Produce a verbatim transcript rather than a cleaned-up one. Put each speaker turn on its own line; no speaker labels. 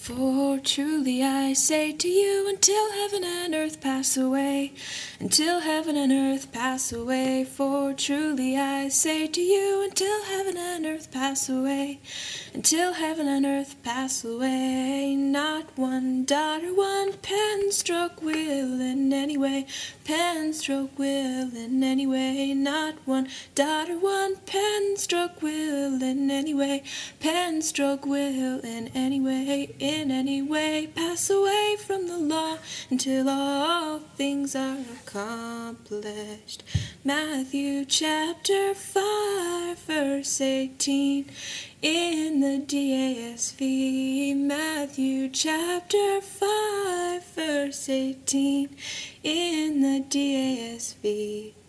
For truly I say to you, until heaven and earth pass away, until heaven and earth pass away. For truly I say to you, until heaven and earth pass away, until heaven and earth pass away, not one dot or one pen stroke will in any way, pen stroke will in any way, not one dot or one pen stroke will in any way, pen stroke will in any way, in any way, pass away from the law until all things are accomplished. Matthew chapter five verse eighteen in the D A S V. Matthew chapter five verse eighteen in the D A S V.